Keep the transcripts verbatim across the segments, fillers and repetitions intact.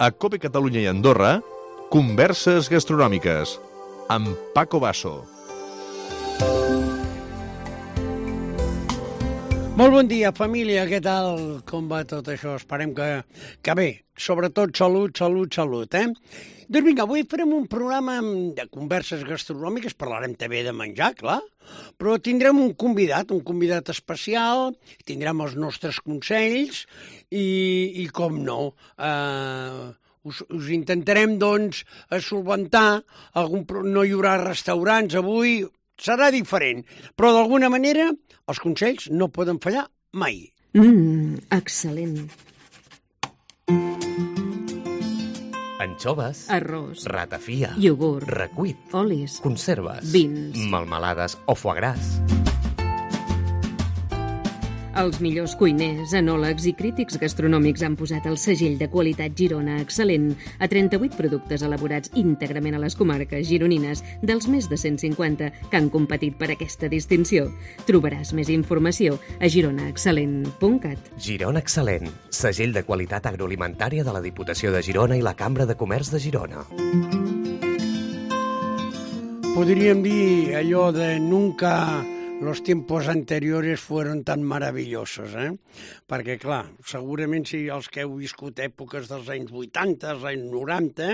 A COPE Catalunya i Andorra, Converses Gastronòmiques, amb Paco Basso. Molt bon dia, família, què tal? Com va tot això? Esperem que, que bé. Sobretot salut, salut, salut, eh? Doncs vinga, avui farem un programa de converses gastronòmiques, parlarem també de menjar, clar, però tindrem un convidat, un convidat especial, tindrem els nostres consells i, i com no, eh, us, us intentarem, doncs, solventar algun... No hi haurà restaurants avui, serà diferent, però d'alguna manera els consells no poden fallar mai. Mmm, excel·lent. Anxoves, arròs, ratafia, iogurt, recuit, olis, conserves, vins, melmelades o foie gras. Els millors cuiners, enòlegs i crítics gastronòmics han posat el segell de qualitat Girona Excel·lent a trenta-vuit productes elaborats íntegrament a les comarques gironines dels més de cent cinquanta que han competit per aquesta distinció. Trobaràs més informació a girona excel·lent punt cat. Girona Excel·lent, segell de qualitat agroalimentària de la Diputació de Girona i la Cambra de Comerç de Girona. Podríem dir allò de nunca... Los tiempos anteriores fueron tan maravillosos, eh? Perquè, clar, segurament si els que heu viscut èpoques dels anys vuitanta, dels anys noranta,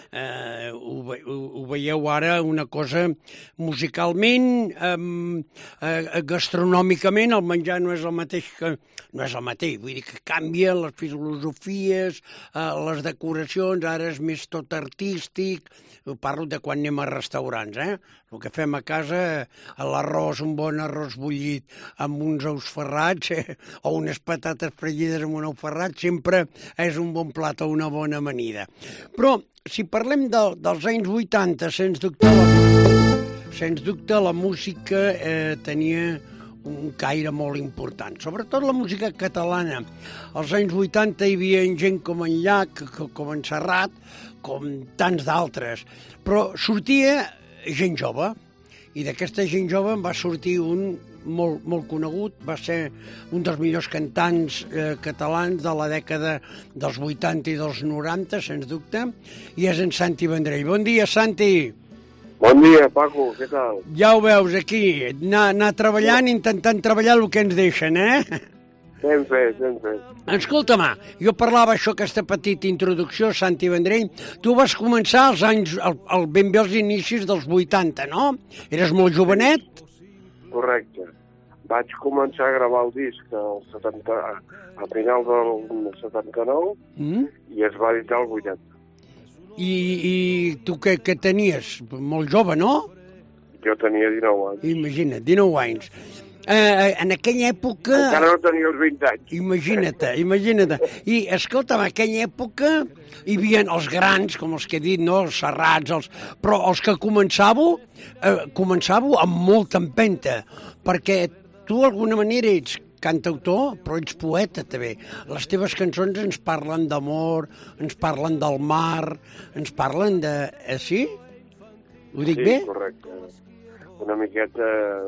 eh, ho, ho, ho veieu ara una cosa musicalment, eh, eh, gastronòmicament, el menjar no és el mateix que... No és el mateix, vull dir que canvia les filosofies, eh, les decoracions, ara és més tot artístic, parlo de quan anem a restaurants, eh? El que fem a casa, l'arròs, un bon arròs bullit amb uns ous ferrats eh? o unes patates fregides amb un ou ferrat, sempre és un bon plat o una bona amanida. Però si parlem de, dels anys vuitanta, sens dubte, la, sens dubte la música eh, tenia un caire molt important, sobretot la música catalana. Als anys vuitanta hi havia gent com en Llach, com en Serrat, com tants d'altres, però sortia gent jove, i d'aquesta gent jove en va sortir un molt, molt conegut, va ser un dels millors cantants eh, catalans de la dècada dels vuitanta i dels noranta, sens dubte, i és en Santi Vendrell. Bon dia, Santi! Bon dia, Paco, què tal? Ja ho veus, aquí, anar, anar treballant, intentant treballar el que ens deixen, eh? Ben fet, ben fet. Escolta-me, jo parlava això, aquesta petita introducció, Santi Vendrell. Tu vas començar als anys, al, al ben bé als inicis dels vuitanta, no? Eres molt jovenet? Correcte. Vaig començar a gravar el disc al setanta, a final del setanta-nou mm? i es va editar el vuitanta. I, i tu què, què tenies? Molt jove, no? Jo tenia dinou anys. Imagina't, dinou anys. Eh, en aquella època... Encara no tenia els vint anys. Imagina't, imagina't. I, escolta, en aquella època hi havia els grans, com els que he dit, no? Els Serrats, els... però els que començàveu, eh, començàveu amb molta empenta, perquè tu d'alguna manera ets cantautor, però ets poeta també. Les teves cançons ens parlen d'amor, ens parlen del mar, ens parlen de... Eh, sí? Ho dic sí, bé? Sí, correcte. Una miqueta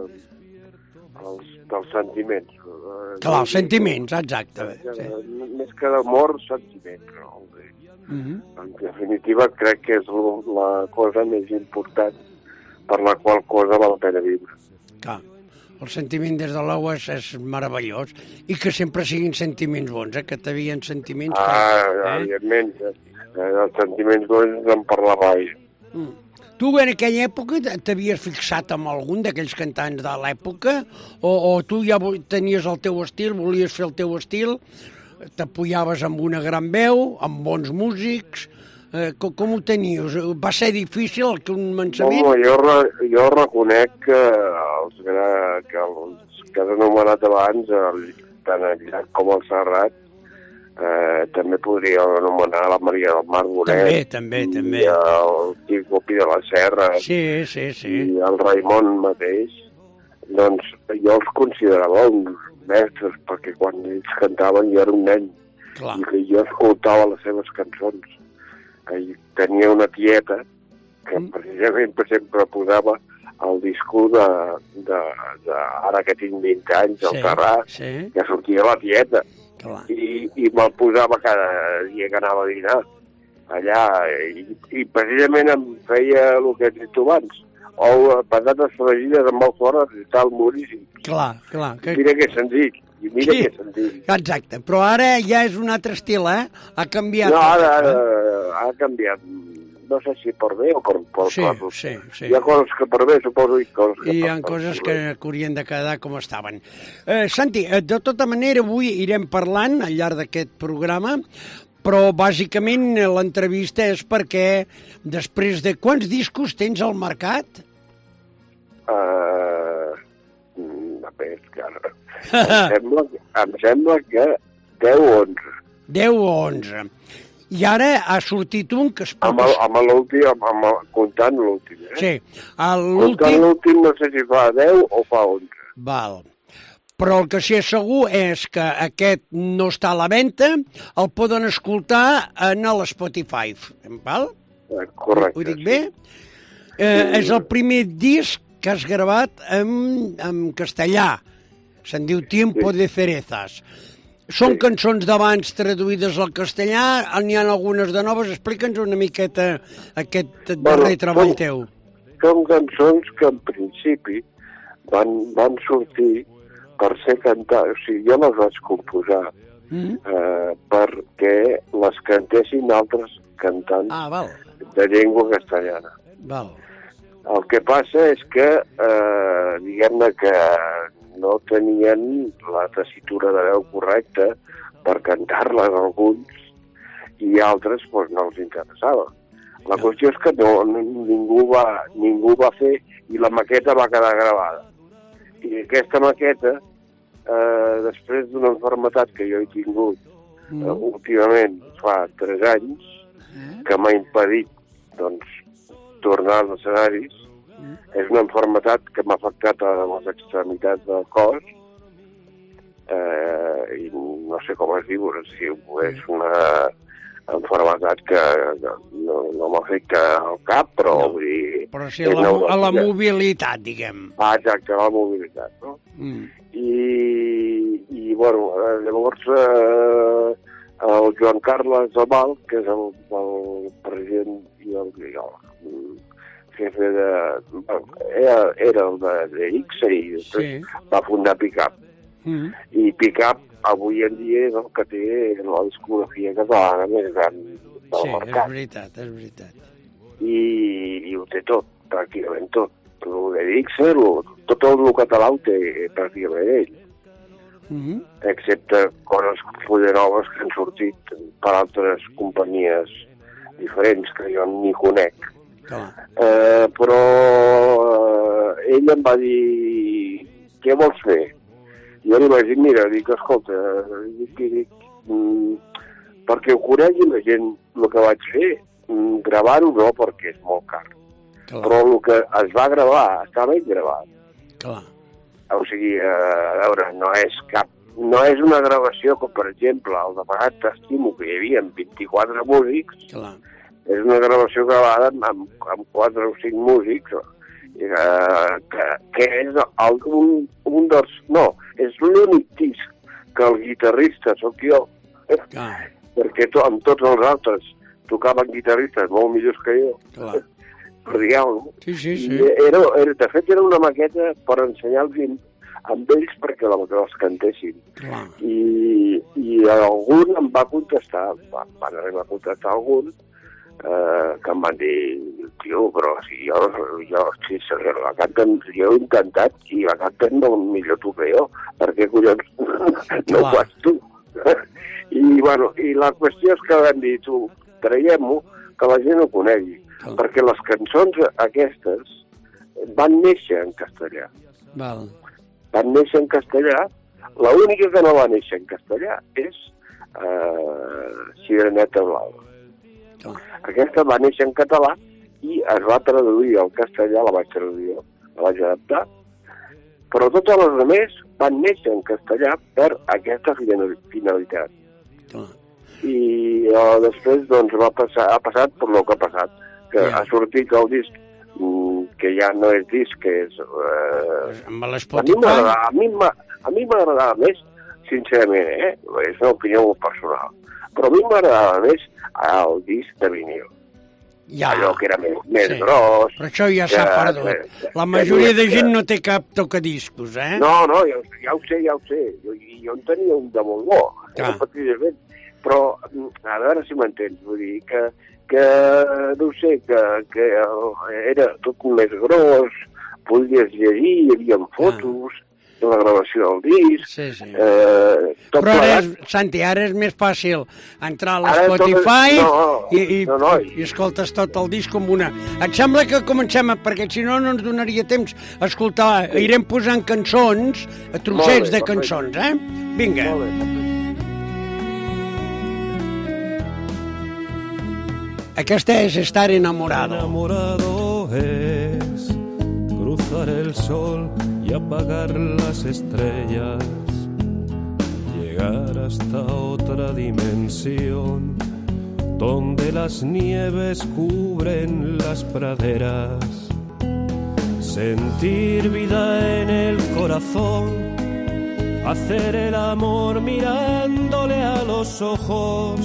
els, dels sentiments. Clar, els sentiments, exacte. Sí. Més que d'amor, sentiments. No? Uh-huh. En definitiva, crec que és la cosa més important per la qual cosa val la pena viure. Clar. El sentiment des de l'aigua és, és meravellós i que sempre siguin sentiments bons, eh? Que t'havien sentiments... Ah, que, eh? evidentment, els sentiments bons en parlava ell. Mm. Tu en aquella època t'havies fixat en algun d'aquells cantants de l'època o, o tu ja tenies el teu estil, volies fer el teu estil, t'apoyaves amb una gran veu, amb bons músics... Eh, com, com ho tenies? Va ser difícil el començament? No, jo, re, jo reconec que els, que els que has anomenat abans, el, tant el Llach com el Serrat, eh, també podria anomenar la Maria del Mar Bonet. També, també, i també. el Quico Pi de la Serra. Sí, sí, sí. I el Raimon mateix. Doncs jo els considerava uns mestres, perquè quan ells cantaven jo era un nen. Clar. I que jo escoltava les seves cançons. I tenia una tieta que mm. precisament sempre posava el disco de, de, de ara que tinc vint anys, el sí, Terràs, sí. que sortia la tieta. Clar. I, i me'l posava cada dia que anava a dinar. allà, i, i precisament em feia el que has dit tu abans, o patates fregides amb el forn i tal, moríssim. Clar, clar. Que... Mira que senzill, i mira sí, que senzill. Exacte, però ara ja és un altre estil, eh? Ha canviat. No, ara, ara ha canviat. No sé si per bé o per, per sí, coses. Sí, sí. Hi ha coses que per bé, suposo, i coses que I hi per ha per coses per que, que haurien de quedar com estaven. Eh, Santi, de tota manera, avui irem parlant al llarg d'aquest programa, però bàsicament l'entrevista és perquè després de quants discos tens al mercat? Uh, a veure, cara. em, sembla, em sembla que deu o onze. deu o onze. I ara ha sortit un que es pot... Amb, el, amb l'últim, amb, amb el, comptant l'últim, eh? Sí, l'últim... l'últim... Comptant l'últim no sé si fa deu o fa onze. Val. Però el que sí és segur és que aquest no està a la venda, el poden escoltar en l'Spotify, val? Eh, correcte. Ho dic bé? Eh, sí. És el primer disc que has gravat en, en castellà. Se'n diu Tiempo sí. de Cerezas. Són sí. cançons d'abans traduïdes al castellà, n'hi ha algunes de noves. Explica'ns una miqueta aquest darrer bueno, treball teu. Són cançons que en principi van, van sortir per ser cantades, o sigui, jo les vaig composar mm. eh, perquè les cantessin altres cantants ah, val. de llengua castellana. Val. El que passa és que, eh, diguem-ne que no tenien la tessitura de veu correcta per cantar-les alguns i altres doncs, no els interessava. La no. qüestió és que no, ningú, va, ningú va fer i la maqueta va quedar gravada. I aquesta maqueta, eh, després d'una malaltia que jo he tingut mm. eh, últimament fa tres anys, mm. que m'ha impedit doncs, tornar als escenaris, mm. és una malaltia que m'ha afectat a les extremitats del cos, eh, i no sé com es diu, si és una malaltia que no, no m'afecta al cap, però no. vull dir... Però sí, a la, a la mobilitat, diguem. Ah, exacte, a la mobilitat, no? Mm. I, i, bueno, llavors eh, el Joan Carles Amal, que és el, el president i el, i el jefe de... Era, era el de, de X i després sí. va fundar Pickup. Mm. I Pickup avui en dia és el que té la discografia catalana més gran del sí, mercat. Sí, és veritat, és veritat. I, i ho té tot, pràcticament tot. El de Dixer, tot el català ho té pràcticament ell. Mm-hmm. Excepte coses fulleroves que han sortit per altres companyies diferents que jo ni conec. Eh, però eh, ell em va dir què vols fer? Jo li vaig dir, mira, dic, escolta, dic, dic, mm, perquè ho conegui la gent el que vaig fer, mm, gravar-ho no, perquè és molt car. Clar. Però el que es va gravar està ben gravat. Clar. O sigui, eh, a veure, no és cap, no és una gravació com, per exemple, el de Pagat t'estimo, que hi havia vint-i-quatre músics. Clar. És una gravació gravada amb, amb quatre o cinc músics, eh, que, que és el, un, un dels... No, és l'únic disc que el guitarrista sóc jo, ah. perquè to, amb tots els altres tocaven guitarristes molt millors que jo, per dir-ho. Sí, sí, sí. Era, era, de fet, era una maqueta per ensenyar-los amb ells perquè la, els cantessin. Clar. I, i algun em va contestar, van, van arribar a contestar algun, eh, que em van dir, tio, però si jo, jo, si, la canten, jo he intentat i la canten no millor tu que jo, perquè collons no ho fas tu. I, bueno, i la qüestió és que van dir, tu, traiem-ho, que la gent ho conegui, Clar. perquè les cançons aquestes van néixer en castellà. Val. Van néixer en castellà, l'única que no va néixer en castellà és eh, Sireneta Blava. Oh. Aquesta va néixer en català i es va traduir al castellà, la vaig traduir, la vaig adaptar, però totes les altres van néixer en castellà per aquesta finalitat. Oh. I eh, després doncs, va passar, ha passat per el que ha passat, que yeah. ha sortit el disc que ja no és disc, que és... Eh, amb l'Spotify? A mi m'agradava més, sincerament, eh? És una opinió molt personal. Però a mi m'agradava més el disc de vinil. Ja. Allò que era més, més Sí. gros. Però això ja s'ha que- perdut. que- La que majoria de que- gent no té cap tocadiscos, eh? No, no, ja, ho- ja ho sé, ja ho sé. Jo, jo en tenia un de molt bo, Clar. precisament. Però, a veure si m'entens, vull dir que, que no ho sé, que, que era tot més gros, podies llegir, hi havia fotos de la gravació del disc. Sí, sí. Eh, tot Però ara és, plegat. Santi, ara és més fàcil entrar a Ara tot és- l'Spotify no, i, i, no, no, i- i escoltes tot el disc com una... Et sembla que comencem, a, perquè si no no ens donaria temps a escoltar, Sí. irem posant cançons, a Molt trossets bé, de perfecte. cançons, eh? Vinga. Molt bé. Aquesta és Estar enamorado. Enamorado es cruzar el sol y apagar las estrellas, llegar hasta otra dimensión donde las nieves cubren las praderas, sentir vida en el corazón, hacer el amor mirándole a los ojos,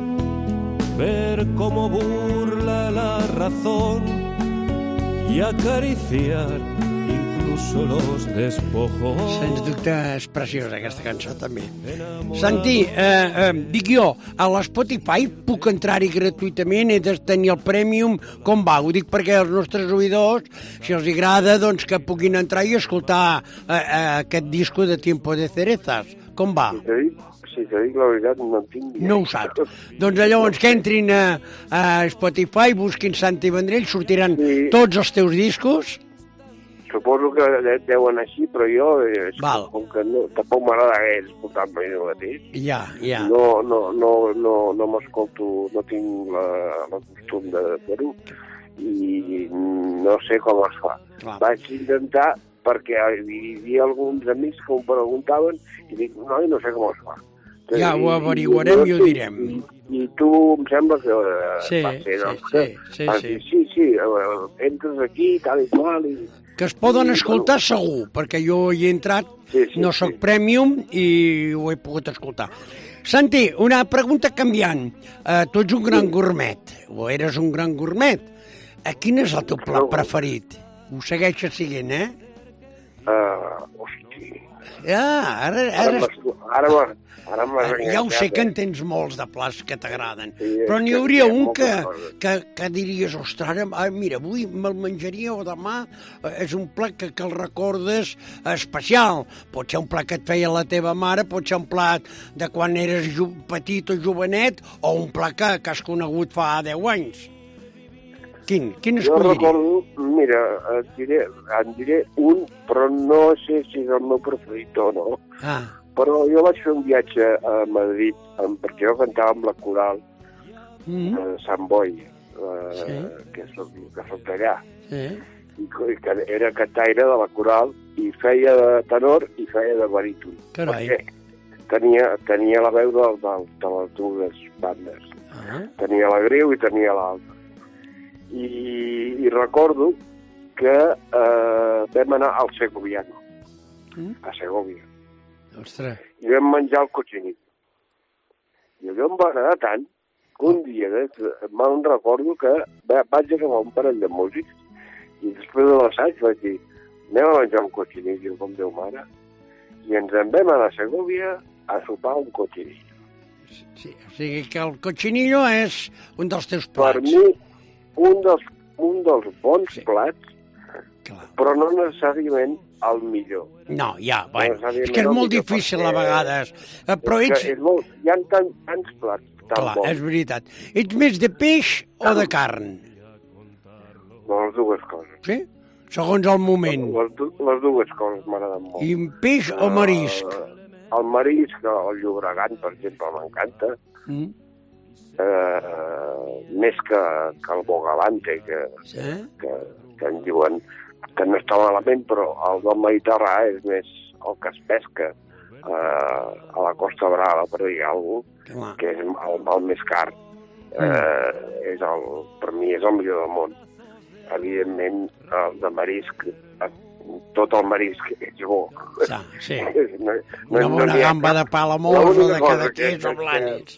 ver cómo burla la razón y acariciar incluso los despojos. Sens dubte és preciosa aquesta cançó també. Santi, eh, eh, dic jo, a l'Spotify puc entrar-hi gratuïtament, he de tenir el Premium, com va? Ho dic perquè els nostres oïdors, si els agrada, doncs que puguin entrar i escoltar eh, eh, aquest disco de Tiempo de Cerezas. Com va? Si te dic, si te dic la veritat, no en tinc ni No ho saps. Doncs llavors que entrin a, a Spotify, busquin Santi Vendrell, sortiran Sí. tots els teus discos. Suposo que deuen així, però jo, eh, és Val. que, com que no, tampoc m'agrada gaire escoltar-me el mateix, Ja, ja. no, no, no, no, no m'escolto, no tinc la, la costum de fer-ho i no sé com es fa. Clar. Vaig intentar perquè hi havia alguns amics que m'ho preguntaven i dic, no, no sé com es fa. Ja ho I- averiguarem i ho sí, direm. I, i tu em sembla que eh, Sí, va ser, sí, doncs, sí, que sí, vas sí. dir, sí, sí, eh, entres aquí, tal i qual, i... Que es poden I, escoltar segur, perquè jo hi he entrat, Sí, sí, no sóc sí. Premium i ho he pogut escoltar. Santi, una pregunta canviant. Uh, tu ets un gran gourmet, o eres un gran gourmet. Uh, quin és el teu plat No. preferit? Ho segueixes siguent, eh? Uh, hosti, Ah, ara, ara ara, m'has... Ara m'has... Ara m'has ara ja ho sé enganxat, que eh? en tens molts de plats que t'agraden, Sí, és però n'hi que hauria hi ha un moltes que, coses. que, que diries, ostres, ara, ah, mira, avui me'l menjaria o demà eh, és un plat que, que el recordes especial. Pot ser un plat que et feia la teva mare, pot ser un plat de quan eres jo, petit o jovenet, o un plat que, que has conegut fa deu anys. Quin? Quin Jo escolliries? recordo, mira, et diré, en diré un, però no sé si és el meu preferit o no. Ah, Però jo vaig fer un viatge a Madrid, amb, perquè jo cantava amb la coral mm, a Sant Boi, eh, Sí. que soc, que soc d'allà. sí. I que que era cantaire de la coral i feia de tenor i feia de baríton. Carai. Perquè tenia, tenia la veu de, de, de les dues bandes. Ah, Tenia la greu i tenia l'alta. I, I recordo que eh, vam anar al Segoviano, mm, a Segovia, ostres. i vam menjar el cotxinit. I allò em va agradar tant que un dia eh, me'n recordo que va, vaig agafar un parell de músics i després de l'assaig vaig dir anem a menjar un cotxinit, i com Déu mare, i ens en vam anar a Segovia a sopar un cotxinit. Sí, o sigui que el cochinillo és un dels teus Per plats. mi, un dels, un dels bons Sí. plats, Clar. però no necessàriament el millor. No, ja, bueno, No, és que és no, molt millor, difícil perquè a vegades. Eh, Però és ets... que és molt, hi ha tant, tants plats tan Clar, bons. és veritat. Ets més de peix o de carn? Les dues coses. Sí? Segons el moment. Les, du les dues coses m'agraden molt. I peix o marisc? Uh, el marisc, el llobregat, per exemple, m'encanta. Mm? Uh, més que, que el bogavante, que, Sí? que, que en diuen que no està malament, però el del Mediterrani és més el que es pesca uh, a la Costa Brava, per dir alguna cosa, Clar. que és el, el més car. Uh, és el, per mi és el millor del món. Evidentment, el de marisc, tot el marisc és bo. Sa, sí. No, Una bona n'hi ha gamba cap. de palamós o L'única de cosa cadaqués que- o blanes.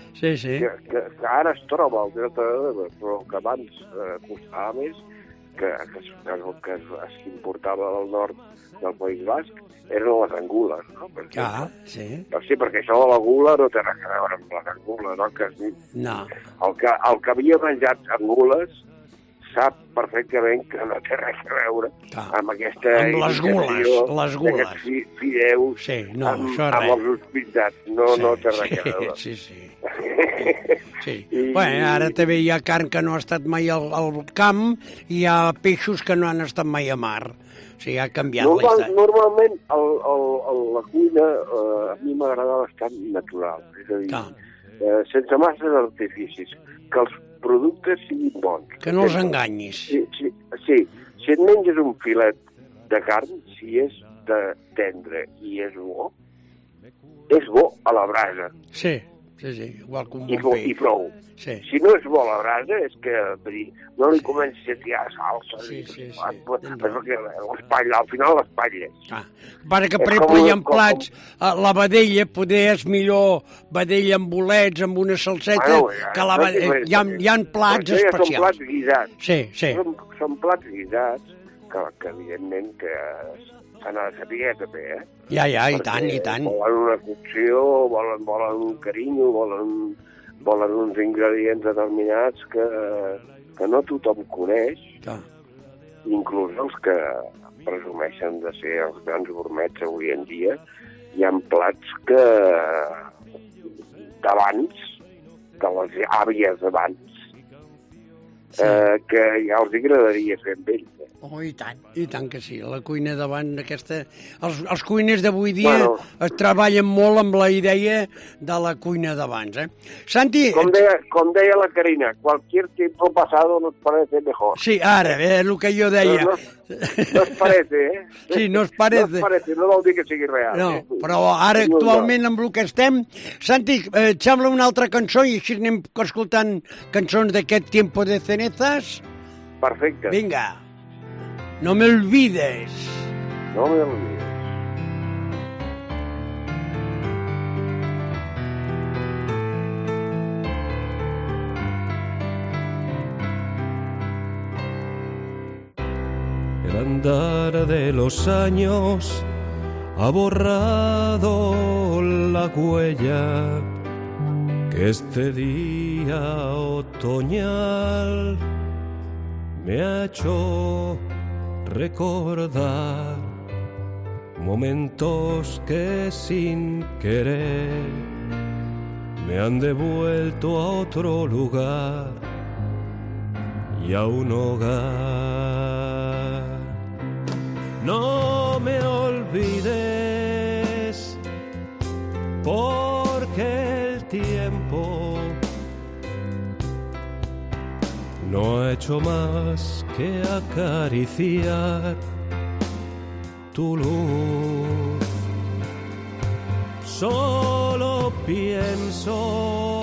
Sí, sí. Que, que, que ara es troba al Delta de l'Ebre, però que abans eh, costava més, que, que, que, que es importava del nord del País Basc, eren les angules, no? Perquè, Ah, sí. però sí, perquè això de la gula no té res a veure amb les angules, no? Que, No. el, que, el que havia menjat angules sap perfectament que no té res a veure Ah, amb aquesta amb les gules, imitació les gules. d'aquests fi, fideus Sí, no, amb, això amb res. els hospitals. No, sí, no té res sí, a veure. Sí, sí. Sí. I- Bueno, ara també hi ha carn que no ha estat mai al, al camp i hi ha peixos que no han estat mai a mar. O sigui, ha canviat la Normal, història. normalment el, el, el, la cuina eh, a mi m'agrada bastant natural, és a dir, Clar. eh, sense masses artificis, que els productes siguin bons. Que no els Sempre. enganyis. Sí, sí, sí, si et menges un filet de carn, si és de tendre i és bo, és bo a la brasa, Sí, sí, sí, igual que un i, bon bo, i peix. prou. Sí. Si no és bo a la brasa, és que vull dir, no li comencis a tirar salsa. Sí, i- sí, sí. Perquè l'espatlla, al final l'espatlla. Ah, pare que, És per com exemple, hi ha un- com- plats, eh, la vedella, poder és millor vedella amb bolets, amb una salseta, Bueno, ja, que la no vedella... diferent, Hi ha, també. hi ha plats Però això ja especials. són plats guisats. Sí, sí. Són, són plats guisats que, que evidentment, que s'han de saber també, eh? Ja, ja, i Perquè tant, i tant. Volen una cocció, volen, volen un carinyo, volen, volen uns ingredients determinats que, que no tothom coneix, Clar. inclús els que presumeixen de ser els grans gourmets avui en dia. Hi ha plats que d'abans, de les àvies d'abans, Sí. eh, que ja els agradaria fer amb ells. Eh? Oh, i tant, i tant que sí. La cuina davant aquesta... Els, els cuiners d'avui dia Bueno. es treballen molt amb la idea de la cuina d'abans, eh? Santi... Com deia, com deia la Carina, cualquier tiempo pasado nos parece mejor. Sí, ara, eh, el que jo deia. No, no es parece, eh? Sí, no es parece. No es parece, no vol dir que sigui real. No, eh? però ara No, no. actualment amb el que estem... Santi, eh, et sembla una altra cançó i així anem escoltant cançons d'aquest Tiempo de Cenizas? Perfecte. Vinga. No me olvides. No me olvides. El andar de los años ha borrado la huella que este día otoñal me ha hecho recordar, momentos que sin querer me han devuelto a otro lugar y a un hogar. No me olvides, porque el tiempo no ha hecho más que acariciar tu luz. Solo pienso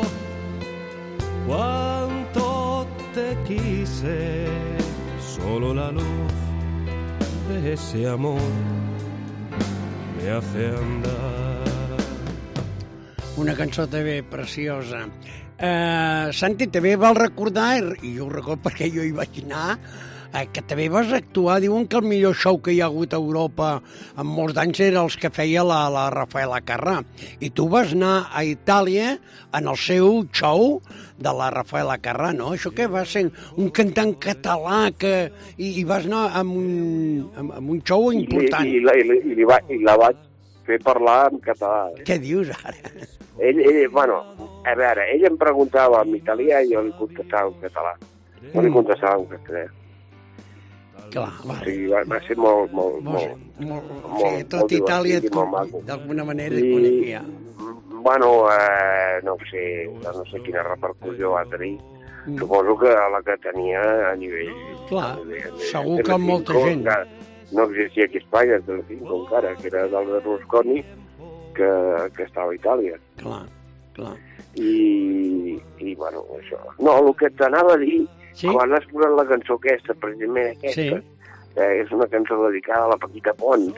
cuánto te quise, solo la luz de ese amor me hace andar. Una cançó també preciosa. Uh, Santi, també val recordar, i jo ho recordo perquè jo hi vaig anar, uh, que també vas actuar, diuen que el millor show que hi ha hagut a Europa en molts d'anys era els que feia la, la Rafaela Carrà. I tu vas anar a Itàlia en el seu show de la Rafaela Carrà, no? Això que va ser un cantant català que, i, i vas anar amb un, amb, amb un show important. I, i, la, i, la- i, li va, I la vaig fer parlar en català. Eh? Què dius ara? Ell, ell, bueno, a veure, ell em preguntava en italià i jo li contestava en català. No li contestava en castellà. Clar, O vale. sigui, va, va ser molt, molt, Molt, molt... molt, molt- sí, tot molt Itàlia divertit i molt maco. d'alguna manera et coneixia. bueno, eh, no sé, no sé quina repercussió va tenir. Mm. Suposo que la que tenia a nivell... Clar, a nivell- segur que Telecinco, molta gent. encara no existia aquí a Espanya, Telecinco encara, que era del Berlusconi, que, que estava a Itàlia. Clar, clar. I, i bueno, això. No, el que t'anava a dir, Sí? quan has posat la cançó aquesta, precisament aquesta, Sí. eh, és una cançó dedicada a la Paquita Pons.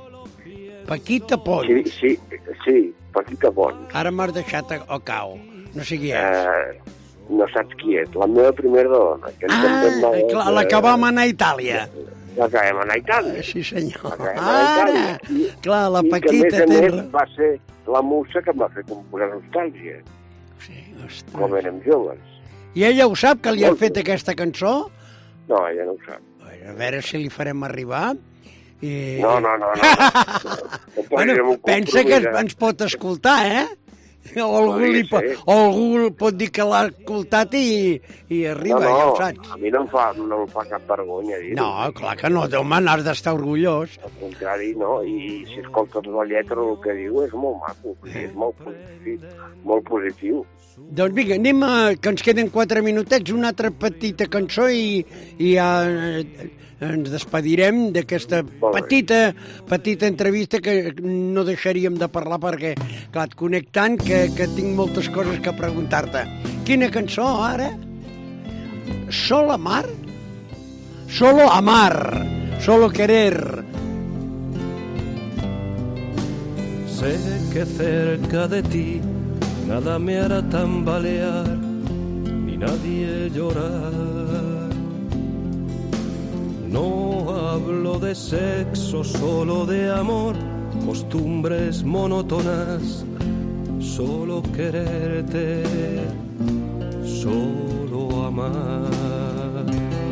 Paquita Pons. Sí, sí, sí, Paquita Pons. Ara m'has deixat a, a cau. No sé qui és. Eh, no saps qui és. La meva primera dona. Que Ah, clar, la que vam anar a Itàlia. La que vam anar a Itàlia. Sí, senyor. La que vam anar a Ara, Itàlia. clar, la I que, a Paquita... més a té més, ra- va ser la musa que em va fer comprar nostàlgia, Sí, ostres. quan érem joves. I ella ho sap, que li han fet aquesta cançó? No, ella no ho sap. A veure si li farem arribar. I... No, no, no. no. no. Bueno, pensa que ens, ens pot escoltar, eh? O algú, li pot, o algú pot dir que l'ha escoltat i, i arriba, no, no, ja ho saps. a mi no em fa, no em fa cap vergonya dir-ho. No, clar que no, home, n'has d'estar orgullós. Al contrari, no, i si escoltes la lletra el que diu és molt maco, és molt positiu, molt positiu. Doncs vinga, anem a... que ens queden quatre minutets, una altra petita cançó i, i ja eh, ens despedirem d'aquesta petita, petita entrevista que no deixaríem de parlar perquè, clar, et conec tant que, que tinc moltes coses que preguntar-te. Quina cançó, ara? Solo amar? Solo amar, solo querer. Sé que cerca de ti nada me hará tambalear, ni nadie llorar. No hablo de sexo, solo de amor, costumbres monótonas, solo quererte, solo amar.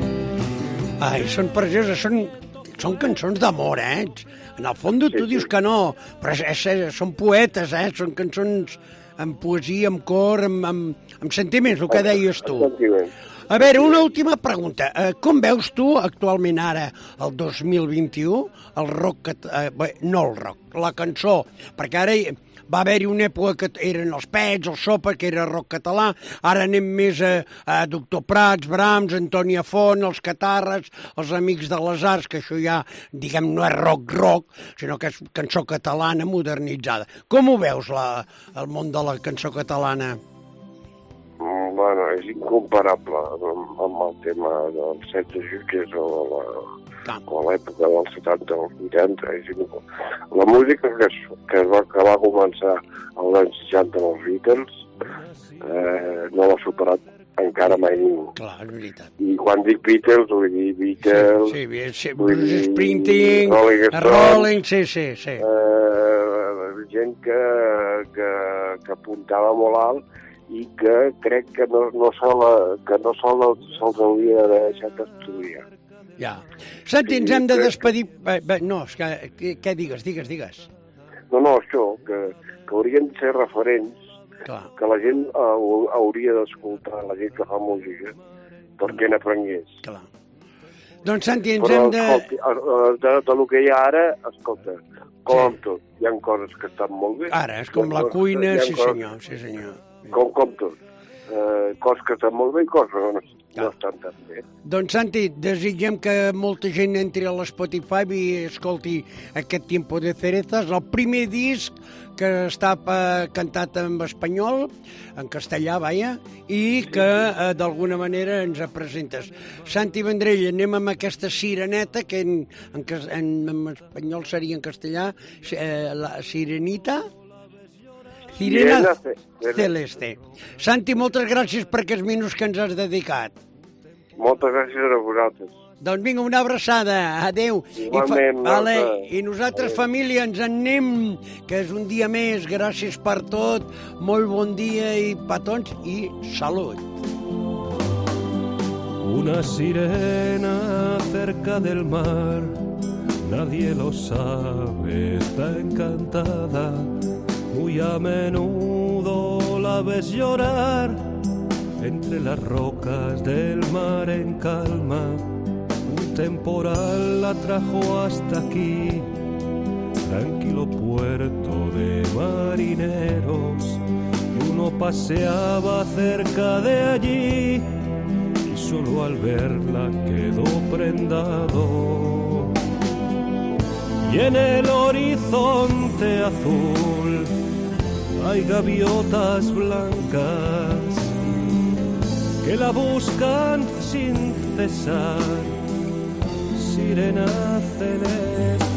Ai, són precioses, són, són cançons d'amor, eh? En el fons tu dius que no, però és, és, són poetes, eh? Són cançons amb poesia, amb cor, amb, amb, amb sentiments, el que deies tu. A veure, una última pregunta. Eh, com veus tu actualment ara, el dos mil vint-i-u, el rock, eh, bé, no el rock, la cançó, perquè ara va haver-hi una època que eren els Pets, el Sopa, que era rock català, ara anem més a, a Doctor Prats, Brahms, Antònia Font, els Catarres, els Amics de les Arts, que això ja, diguem, no és rock-rock, sinó que és cançó catalana modernitzada. Com ho veus, la, el món de la cançó catalana? Mm, bueno, és incomparable amb, amb el tema dels setze jutges o la, o l'època dels setanta o els vuitanta. És incomparable. La música que es, que, es va, que va començar als anys seixanta amb els Beatles eh, no l'ha superat encara mai ningú. Clar, és veritat. I quan dic Beatles, vull dir Beatles... Sí, sí, sí Bruce Springsteen, Rolling, Rolling, sí, sí, sí. Eh, gent que, que, que apuntava molt alt i que crec que no, no se'ls que no se'ls hauria d'haver deixat estudiar. Ja. Santi, ens hem de despedir... Bé, bé, no, és que, que, què digues, digues, digues. No, no, això, que, que haurien de ser referents, clar, que la gent uh, hauria d'escoltar, la gent que fa música, perquè n'aprengués. Clar. Doncs, Santi, ens Però, hem de... Però, de, de lo que hi ha ara, escolta, com sí. Amb tot, hi ha coses que estan molt bé. Ara, és com la cuina, sí senyor, sí senyor. Com, com tot. Uh, coses que estan molt bé i coses que no, no estan tan bé. Doncs, Santi, desitgem que molta gent entri a l'Spotify i escolti aquest Tiempo de Cerezas, el primer disc que està uh, cantat en espanyol, en castellà, vaja, i que uh, d'alguna manera ens presentes. Santi Vendrell, anem amb aquesta sireneta, que en, en, en, en espanyol seria en castellà, eh, la sirenita... Sirena Celeste. Santi, moltes gràcies per aquests minuts que ens has dedicat. Moltes gràcies a vosaltres. Doncs vinga, una abraçada. Adéu. Igualment. I, fa... vale. I nosaltres, adéu. Família, ens en anem, que és un dia més. Gràcies per tot. Molt bon dia i petons i salut. Una sirena cerca del mar, nadie lo sabe, está encantada. Muy a menudo la ves llorar entre las rocas del mar en calma. Un temporal la trajo hasta aquí, tranquilo puerto de marineros. Y uno paseaba cerca de allí y solo al verla quedó prendado. Y en el horizonte azul hay gaviotas blancas que la buscan sin cesar, sirena celeste.